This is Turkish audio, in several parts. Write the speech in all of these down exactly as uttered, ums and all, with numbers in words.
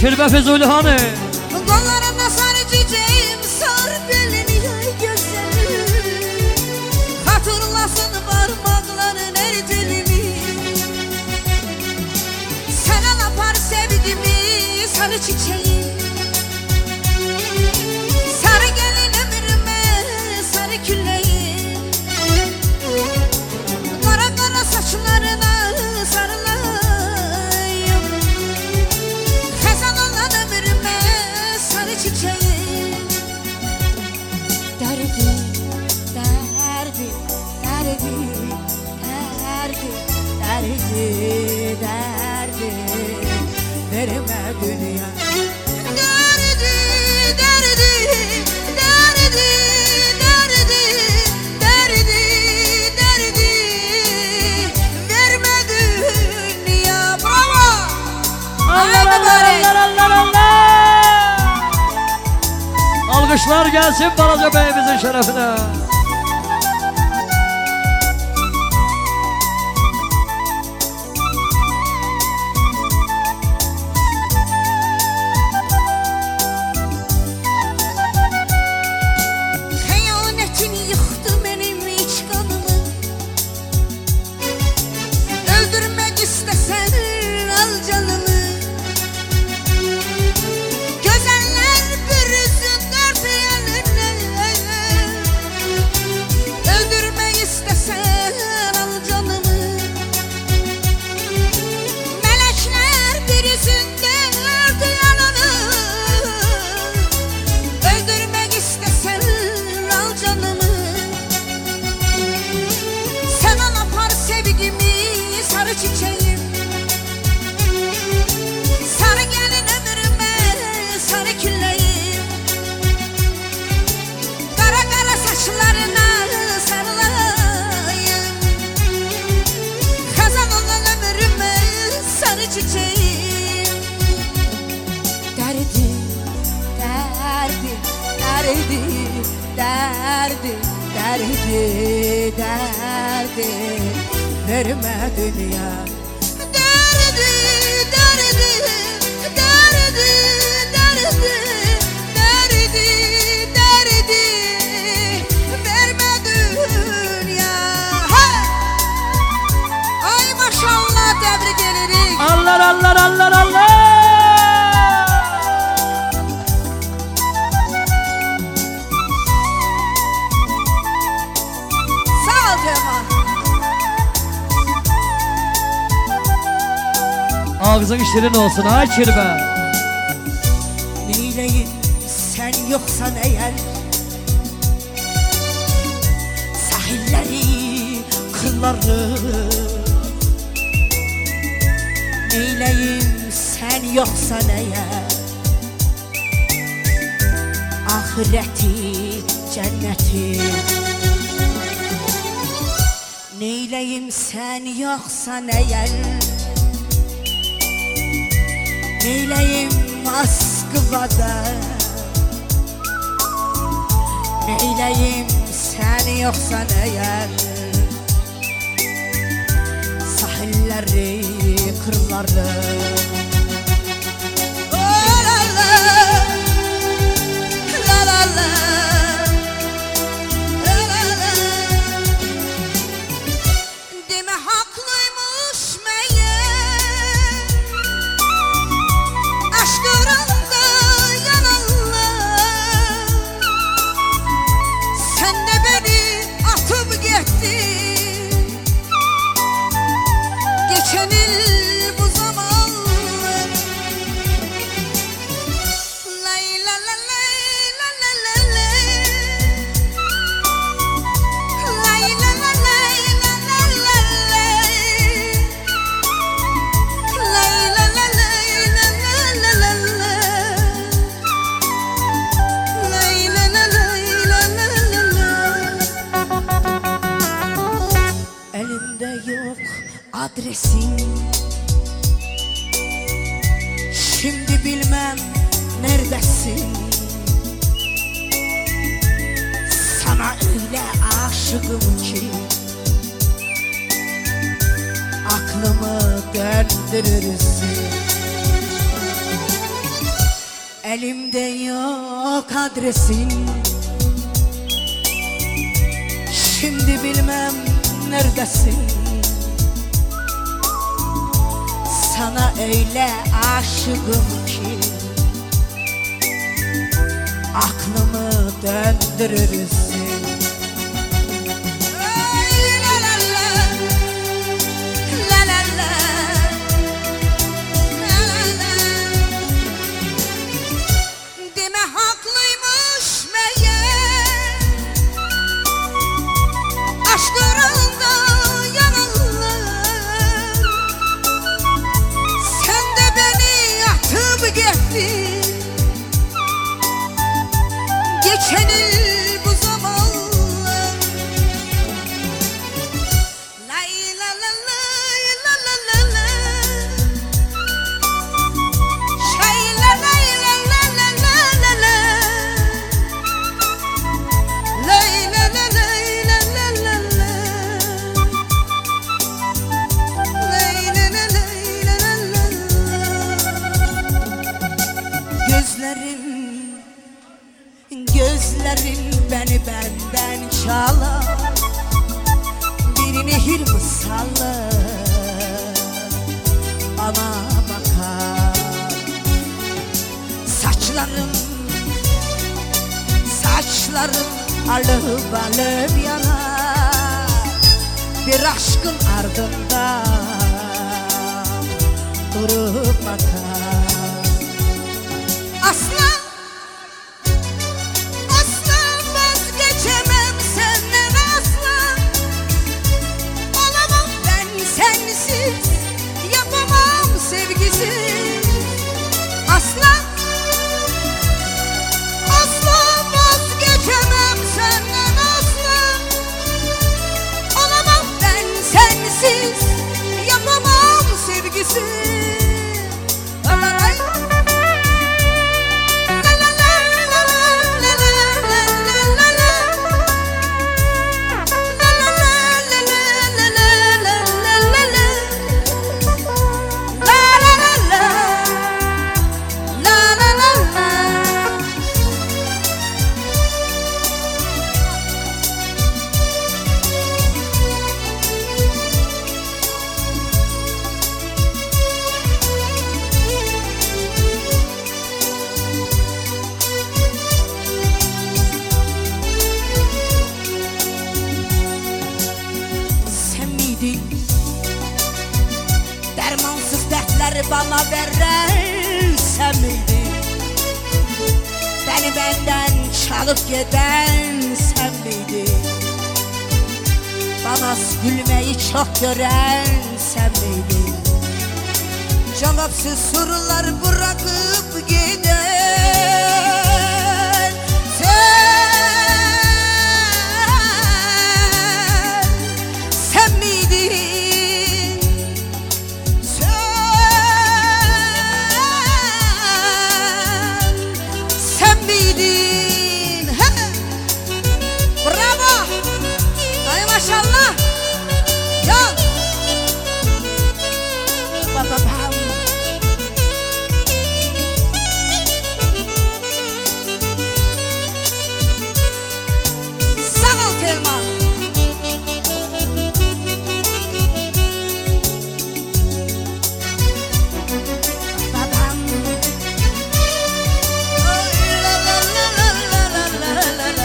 Kirbe Füzuli Hanı. Kollarında sarı çiçeğim, sar belini yay gözlerim. Hatırlasın parmakların her telimi. Sana lapar sevgimi, sarı çiçeğim. Sarı gelin ömrüme, sarı külleğim. Kara kara saçlarına sarılayım. Hazan olan ömrüme sarı çiçeğim. Derdi, derdi, derdi, derdi, derdi, derdi verme dünya. Derdi, derdi, derdi, derdi, derdi, derdi verme dünya. Bravo! Allah Allah Allah Allah Allah. Alkışlar gelsin Balaca Bey'imizin şerefine. Hıyanetin yıktı benim iç kanımı. Öldürmek istesen al canımı. Gözeller bürüsün dört yanına. Öldürmek istesen al canımı. Melekler bürüsün dört yanına. Öldürmek istesen al canımı. Sana lapar sevgimi, sarı çiçeğim. Sarı gelin ömrüme, sarı külleğim. Kara kara saçlarına sarılayım. Hazan olan ömrüme, sarı çiçeğim. Derdi, derdi, derdi, derdi, derdi, derdi verme dünya. Derdi, derdi, derdi, derdi, derdi, derdi verme dünya. Hey! Ay maşallah, tebrik ederim. Allah Allah Allah Allah. Sağ ol Cemal. Ağzın şirin olsun ha Kirbe. Neyleyim sen yoksan eğer, sahilleri, kırları. Neyleyim sen yoksan eğer, ahireti, cenneti. Neyleyim sen yoksan eğer, neyleyim Moskva'da. Neyleyim sen yoksan eğer, sahilleri, kırları. Oh, la, la, la, la, la, la, la, la. Deme haklıymış meğer, aşk uğrunda yananlar. Sen de beni atıp gittin geçen yıl bu zamanlar. Lay la la lay la la la lay. Lay la la lay la la la lay. Lay la la lay la la la la lay. Lay la la lay la la la la. Elimde yok adresin, şimdi bilmem neredesin. Sana öyle aşığım ki aklımı döndürürsün. Elimde yok adresin. Şimdi bilmem neredesin. Sana öyle aşığım ki aklımı döndürürsün. Ay, la la la, la la la, la la la. Deme haklıymış meğer aşklarında yananlar. Sen de beni atıp gittin geçen yıl bu zamanlar. Lay la la lay la la la la, şey la lay la la la la la la, lay la la lay la la la la, lay la la lay la la la. Gözlerin Gözlerin beni benden çalar, bir nehir misalı bana bakar. Saçlarım, saçlarım alev alev yanar, bir aşkın ardında durup bakar. Asla asla, asla vazgeçemem senden, asla olamam ben sensiz, yapamam sevgisi. La la la, la la la, la la la, la la la, la la dermansız dertleri bana veren sen miydin? Beni benden çalıp giden sen miydin? Bana gülmeyi çok gören sen miydin? Cevapsız sorular bırakıp giden sen, sen miydin? Maşallah. Yok. Ba ba bam. Sağ ol Telman. Ba bam. Oy la la la la la la la la.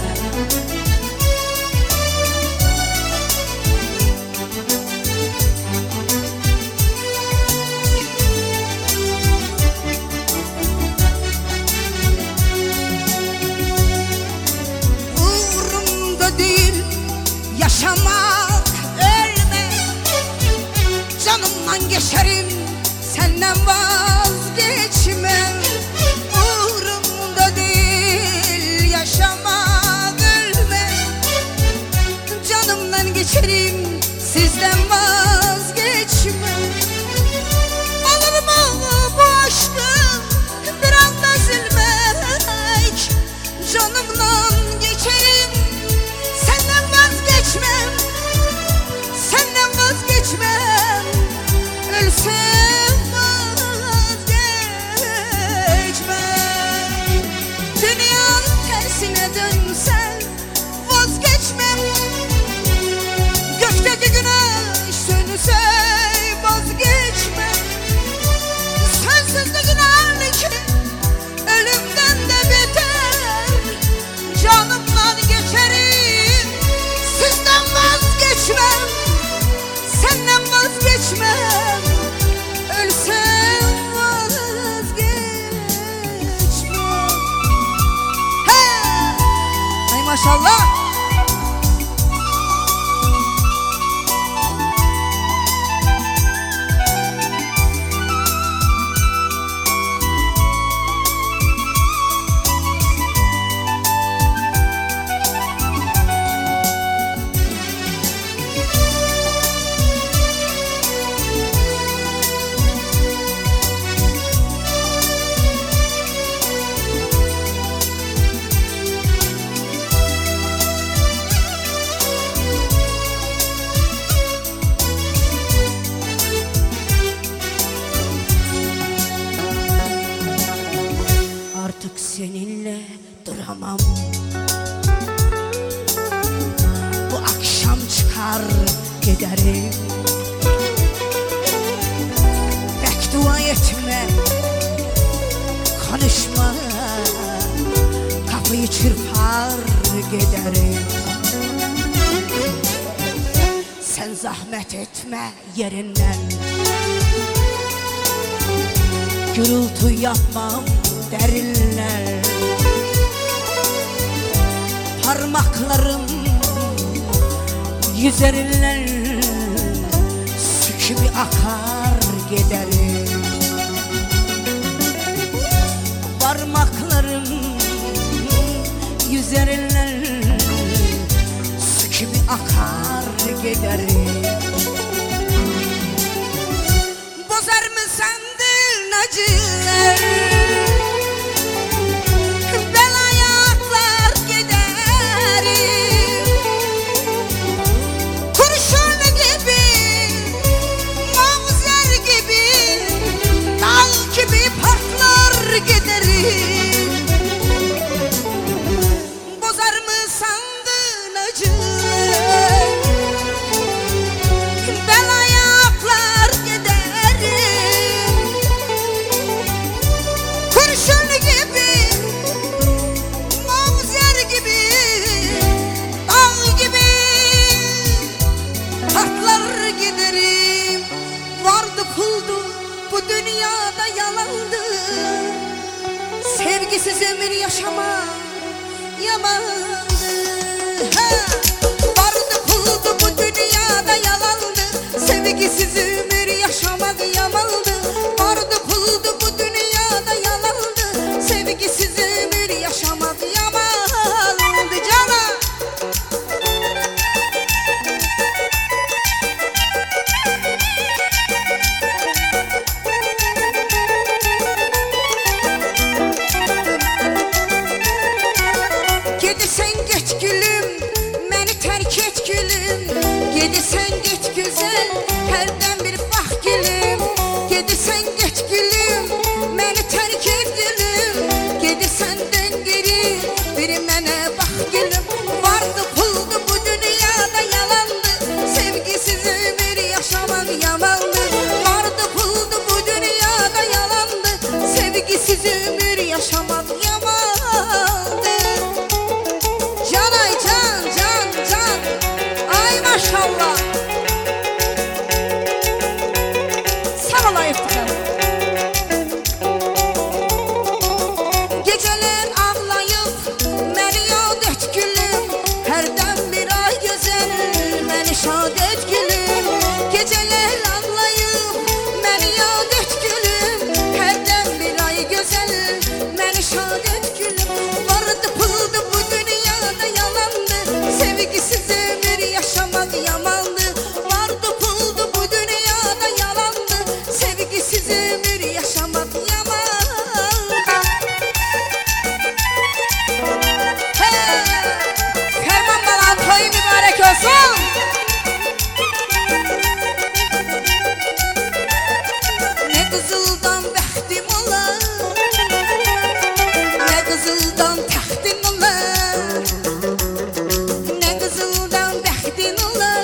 Yaşamak, ölmek, canımdan geçerim, senden vazgeçmem. Uğrumda değil, yaşamak, ölmek, canımdan geçerim, sizden vazgeçmem. Olur mu bu aşkım bir anda silmek, canımdan geçerim, senden vazgeçmem, senden vazgeçmem. Ölsem maşallah. Artık seninle duramam. Bu akşam çıkar giderim. Beddua etme, konuşma, kapıyı çırpar giderim. Sen zahmet etme yerinden, gürültü yapmam derinler. Parmaklarım yüzerinden su gibi akar giderim. Parmaklarım yüzerinden su gibi akar giderim. Bozar mı sandın acılar? Giderim. Bozar mı sandın acılar? Ben ayaklar giderim. Kurşun gibi, mavzer gibi, dağ gibi patlar giderim. Vardı puldu bu dünyada yalandı. Sevgisiz ömür yaşama yamandı. Ha! Vardı puldu bu dünyada yalandı. Sevgisiz ömür yaşamak yamandı. Vardı puldu bu dünyada yalandı. Sevgisiz ömür yaşamak yamandı cana. Gedisen geç güzel, herden bir bak gülüm. Gedisen geç gülüm, beni terk et gülüm. Gedisenden geri bir mene bak gülüm. Vardı puldu bu dünyada yalandı. Sevgisiz ömür yaşamak yamandı. Vardı puldu bu dünyada yalandı. Sevgisiz ömür yaşamak yamandı. Can ay can can can, ay maşallah. Sağ ol iftar. Geceler ağlayıp beni yad et gülüm. Herden bir ay güzel beni şad et gülüm. Geceler ağlayıp beni yad et gülüm. Herden bir ay güzel beni şad et gülüm. Vardı pıldı bu dünyada yalandı. Sevgisiz ömür yaşamak yamandı. Vardı puldu bu dünyada yalandı. Sevgisiz ömür yaşamak yamandı. He! Ferman balan toyu mübarek olsun. Ne kızıldan bəxtim olar, ne kızıldan təxtin olar. Ne kızıldan bəxtin olar,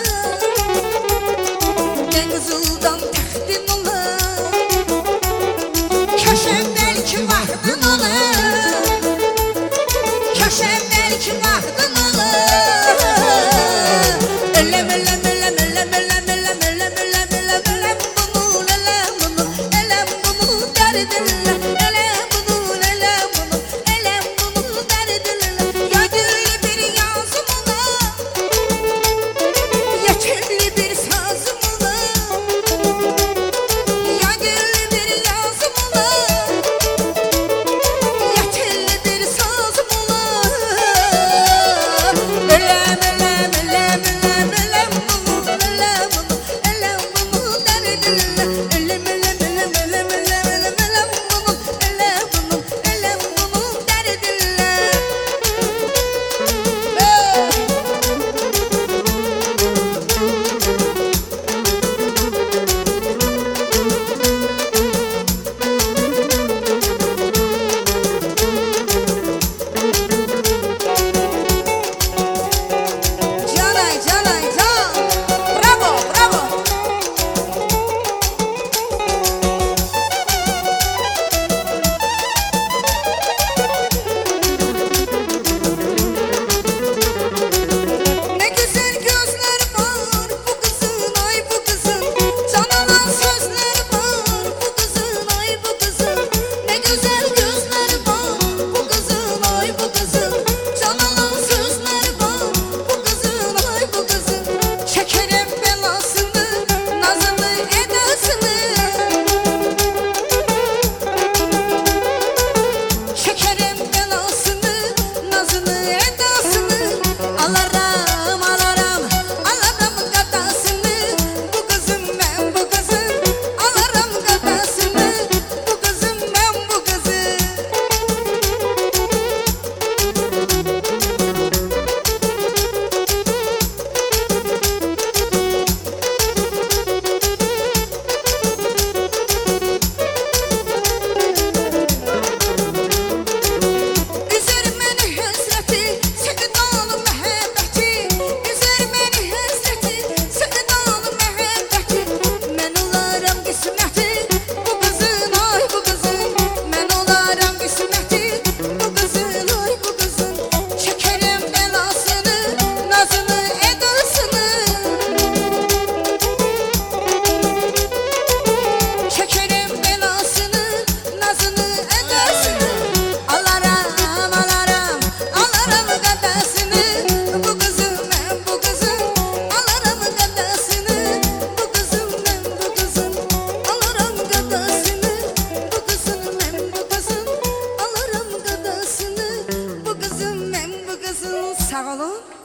ne kızıldan təxtin olar. Köşem belki vaxtın olar, köşem belki vaxtın olar. Öləm, öləm, öləm, öləm, öləm, öləm, öləm, öləm, öləm, öləm bunu, öləm bunu, öləm bunu dərdinlə. Öləm bunu, öləm bunu, öləm bunu dərdinlə. Ya gül bir ya Sağ olun.